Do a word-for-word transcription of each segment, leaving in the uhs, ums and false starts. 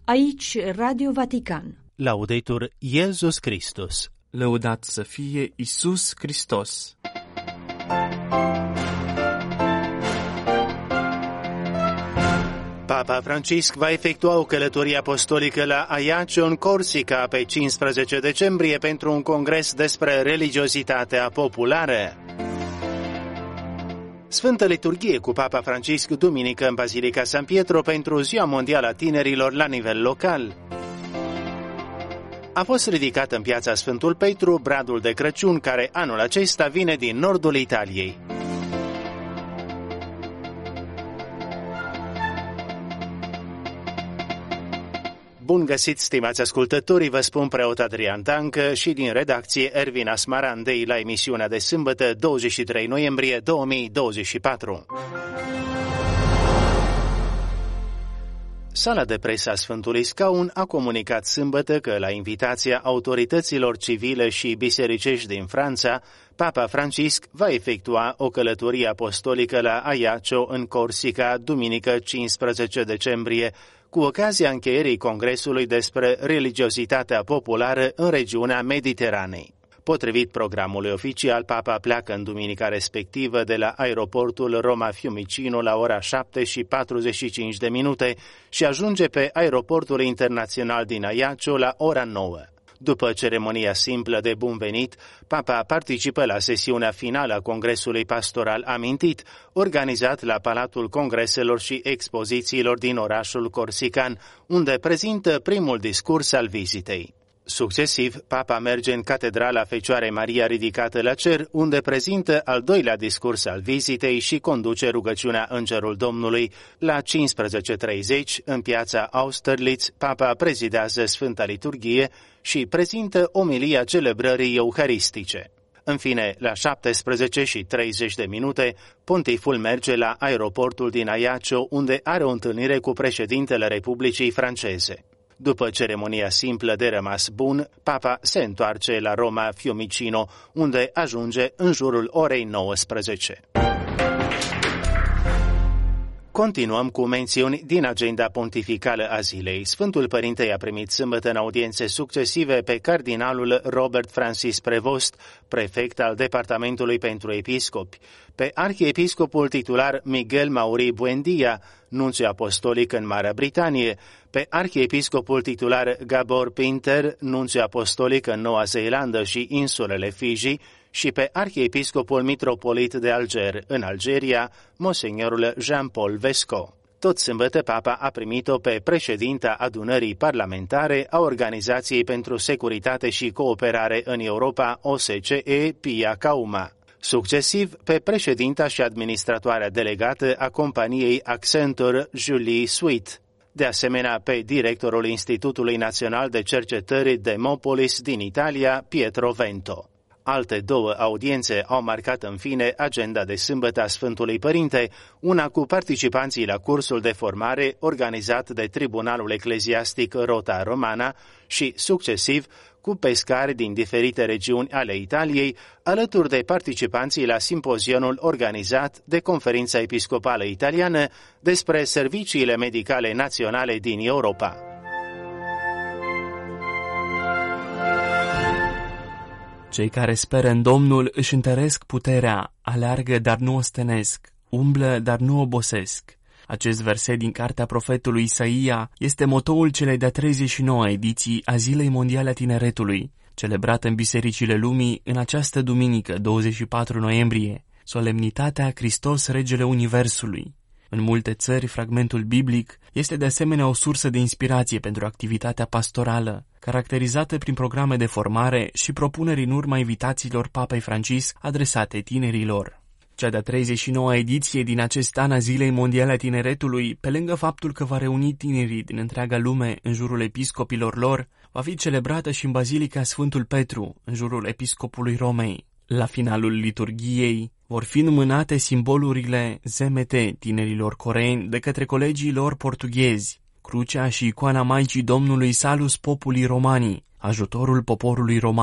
Aici Radio Vatican. Laudetur Iesus Christus. Lăudat să fie Iisus Hristos. Papa Francisc va efectua o călătorie apostolică la Ajaccio, în Corsica, pe cincisprezece decembrie pentru un congres despre religiozitatea populară. Sfântă Liturghie cu Papa Francisc duminică în Bazilica San Pietro pentru Ziua Mondială a Tinerilor la nivel local. A fost ridicat în piața Sfântul Petru bradul de Crăciun, care anul acesta vine din nordul Italiei. Bun găsit, stimați ascultătorii, vă spun preot Adrian Dancă și din redacție Ervin Asmarandei la emisiunea de sâmbătă douăzeci și trei noiembrie două mii douăzeci și patru. Sala de presă a Sfântului Scaun a comunicat sâmbătă că, la invitația autorităților civile și bisericești din Franța, Papa Francisc va efectua o călătorie apostolică la Ajaccio, în Corsica, duminică cincisprezece decembrie, cu ocazia încheierii Congresului despre religiozitatea populară în regiunea Mediteranei. Potrivit programului oficial, Papa pleacă în duminica respectivă de la aeroportul Roma Fiumicino la ora șapte și patruzeci și cinci de minute și ajunge pe aeroportul internațional din Ajaccio la ora nouă. După ceremonia simplă de bun venit, Papa participă la sesiunea finală a Congresului Pastoral amintit, organizat la Palatul Congreselor și Expozițiilor din orașul corsican, unde prezintă primul discurs al vizitei. Succesiv, Papa merge în Catedrala Fecioarei Maria Ridicată la Cer, unde prezintă al doilea discurs al vizitei și conduce rugăciunea Îngerul Domnului. La cincisprezece și treizeci, în piața Austerlitz, Papa prezidează Sfânta Liturghie și prezintă omilia celebrării euharistice. În fine, la șaptesprezece și treizeci de minute, pontiful merge la aeroportul din Ajaccio, unde are o întâlnire cu președintele Republicii Franceze. După ceremonia simplă de rămas bun, Papa se întoarce la Roma Fiumicino, unde ajunge în jurul orei nouăsprezece. Continuăm cu mențiuni din agenda pontificală a zilei. Sfântul Părinte a primit sâmbătă în audiențe succesive pe cardinalul Robert Francis Prevost, prefect al Departamentului pentru Episcopi, pe arhiepiscopul titular Miguel Mauri Buendia, nunțiu apostolic în Marea Britanie, pe arhiepiscopul titular Gabor Pinter, nunțiu apostolic în Noua Zeelandă și insulele Fiji, și pe arhiepiscopul mitropolit de Alger, în Algeria, monsignorul Jean-Paul Vesco. Tot sâmbătă, Papa a primit-o pe președinta adunării parlamentare a Organizației pentru Securitate și Cooperare în Europa, O S C E, Pia Kauma. Succesiv, pe președinta și administratoarea delegată a companiei Accenture, Julie Sweet. De asemenea, pe directorul Institutului Național de Cercetări Demopolis din Italia, Pietro Vento. Alte două audiențe au marcat în fine agenda de sâmbătă a Sfântului Părinte, una cu participanții la cursul de formare organizat de Tribunalul Ecleziastic Rota Romana și, succesiv, cu pescari din diferite regiuni ale Italiei, alături de participanții la simpozionul organizat de Conferința Episcopală Italiană despre serviciile medicale naționale din Europa. Cei care speră în Domnul își întăresc puterea, aleargă, dar nu ostenesc, umblă, dar nu obosesc. Acest verset din cartea profetului Isaia este motoul celei de-a treizeci și nouă ediții a Zilei Mondiale a Tineretului, celebrată în bisericile lumii în această duminică, douăzeci și patru noiembrie, solemnitatea Hristos Regele Universului. În multe țări, fragmentul biblic este de asemenea o sursă de inspirație pentru activitatea pastorală, caracterizată prin programe de formare și propuneri în urma invitațiilor Papei Francisc adresate tinerilor. Cea de-a treizeci și nouă ediție din acest an a Zilei Mondiale a Tineretului, pe lângă faptul că va reuni tinerii din întreaga lume în jurul episcopilor lor, va fi celebrată și în Bazilica Sfântul Petru, în jurul episcopului Romei. La finalul liturghiei vor fi numânate simbolurile Z M T tinerilor coreeni de către colegii lor portughezi, crucea și icoana Maicii Domnului Salus Populi Romani, ajutorul poporului roman,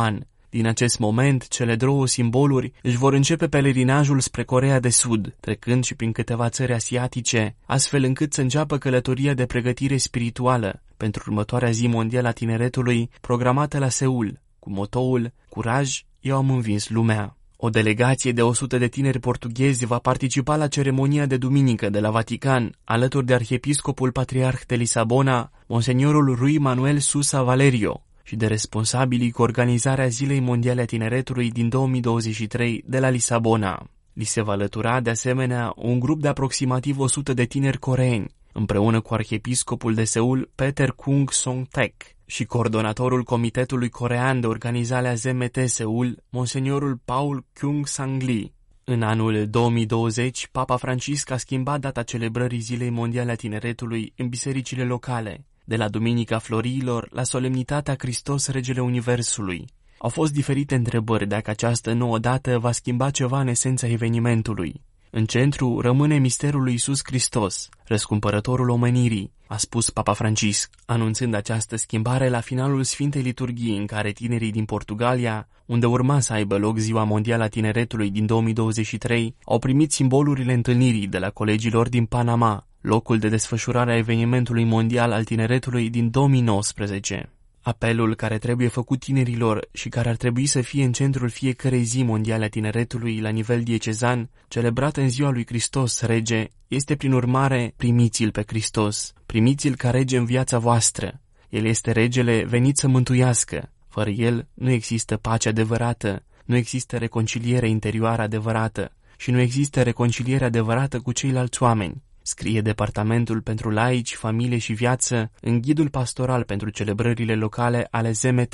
Din acest moment, cele două simboluri își vor începe pelerinajul spre Coreea de Sud, trecând și prin câteva țări asiatice, astfel încât să înceapă călătoria de pregătire spirituală pentru următoarea zi mondială a tineretului, programată la Seul, cu motoul "Curaj, eu am învins lumea". O delegație de o sută de tineri portughezi va participa la ceremonia de duminică de la Vatican, alături de arhiepiscopul patriarh de Lisabona, Monseniorul Rui Manuel Sousa Valerio, și de responsabilii cu organizarea Zilei Mondiale a Tineretului din două mii douăzeci și trei de la Lisabona. Li se va alătura, de asemenea, un grup de aproximativ o sută de tineri coreeni, împreună cu arhiepiscopul de Seul Peter Kung Song Taek și coordonatorul Comitetului Corean de Organizare a Z M T Seul, Monseniorul Paul Kyung Sang Lee. În anul două mii douăzeci, Papa Francisc a schimbat data celebrării Zilei Mondiale a Tineretului în bisericile locale, de la Duminica Florilor la solemnitatea Hristos Regele Universului. Au fost diferite întrebări dacă această nouă dată va schimba ceva în esența evenimentului. În centru rămâne misterul lui Iisus Hristos, răscumpărătorul omenirii, a spus Papa Francisc, anunțând această schimbare la finalul Sfintei Liturghii, în care tinerii din Portugalia, unde urma să aibă loc Ziua Mondială a Tineretului din două mii douăzeci și trei, au primit simbolurile întâlnirii de la colegilor din Panama, locul de desfășurare a evenimentului mondial al tineretului din două mii nouăsprezece. Apelul care trebuie făcut tinerilor și care ar trebui să fie în centrul fiecărei zi mondiale a tineretului la nivel diecezan, celebrat în ziua lui Hristos Rege, este prin urmare: primiți-l pe Hristos, primiți-l ca rege în viața voastră. El este regele venit să mântuiască. Fără el nu există pace adevărată, nu există reconciliere interioară adevărată și nu există reconciliere adevărată cu ceilalți oameni, scrie Departamentul pentru Laici, Familie și Viață în ghidul pastoral pentru celebrările locale ale Z M T.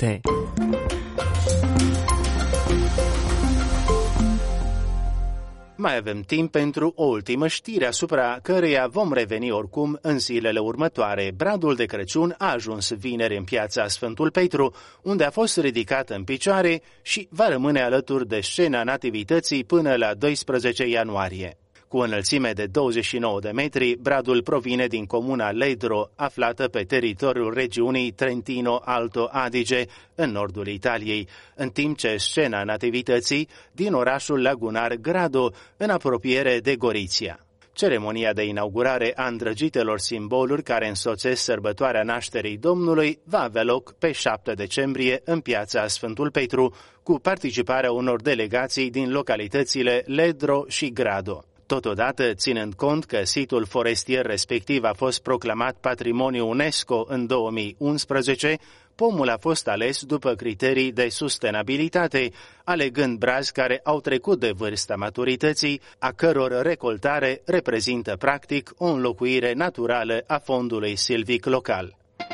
Mai avem timp pentru o ultimă știre asupra căreia vom reveni oricum în zilele următoare. Bradul de Crăciun a ajuns vineri în piața Sfântul Petru, unde a fost ridicat în picioare și va rămâne alături de scena Nativității până la doisprezece ianuarie. Cu o înălțime de douăzeci și nouă de metri, bradul provine din comuna Ledro, aflată pe teritoriul regiunii Trentino Alto Adige, în nordul Italiei, în timp ce scena Nativității din orașul lagunar Grado, în apropiere de Gorizia. Ceremonia de inaugurare a îndrăgitelor simboluri care însoțesc sărbătoarea nașterii Domnului va avea loc pe șapte decembrie în piața Sfântul Petru, cu participarea unor delegații din localitățile Ledro și Grado. Totodată, ținând cont că situl forestier respectiv a fost proclamat Patrimoniu UNESCO în două mii unsprezece, pomul a fost ales după criterii de sustenabilitate, alegând brazi care au trecut de vârsta maturității, a căror recoltare reprezintă practic o înlocuire naturală a fondului silvic local.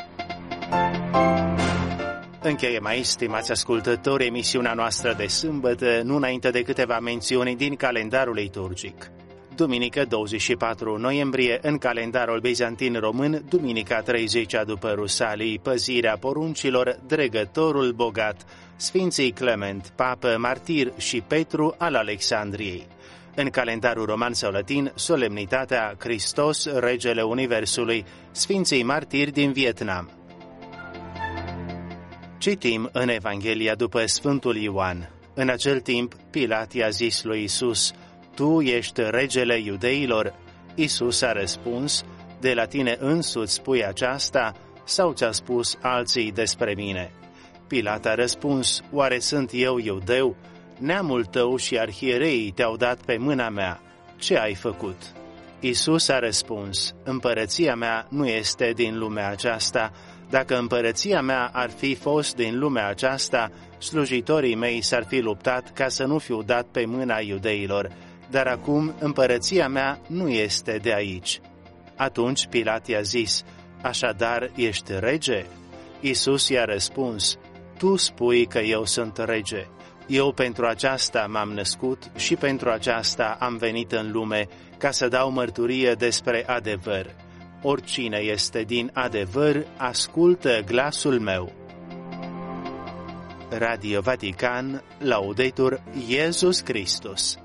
Încheiem aici, stimați ascultători, emisiunea noastră de sâmbătă, nu înainte de câteva mențiuni din calendarul liturgic. Duminică douăzeci și patru noiembrie, în calendarul bizantin român, duminica treizecea după Rusalii, păzirea poruncilor, dregătorul bogat, Sfinții Clement, papă, martir și Petru al Alexandriei. În calendarul roman sau latin, solemnitatea Hristos, Regele Universului, Sfinții martiri din Vietnam. Citim în Evanghelia după Sfântul Ioan. În acel timp, Pilat i-a zis lui Iisus: Tu ești regele iudeilor? Iisus a răspuns: De la tine însuți spui aceasta, sau ți-a spus alții despre mine? Pilat a răspuns: Oare sunt eu iudeu? Neamul tău și arhiereii te-au dat pe mâna mea. Ce ai făcut? Iisus a răspuns: Împărăția mea nu este din lumea aceasta. Dacă împărăția mea ar fi fost din lumea aceasta, slujitorii mei s-ar fi luptat ca să nu fiu dat pe mâna iudeilor, dar acum împărăția mea nu este de aici. Atunci Pilat i-a zis: Așadar ești rege? Iisus i-a răspuns: Tu spui că eu sunt rege. Eu pentru aceasta m-am născut și pentru aceasta am venit în lume, ca să dau mărturie despre adevăr. Oricine este din adevăr, ascultă glasul meu. Radio Vatican, Laudetur Iesus Christus.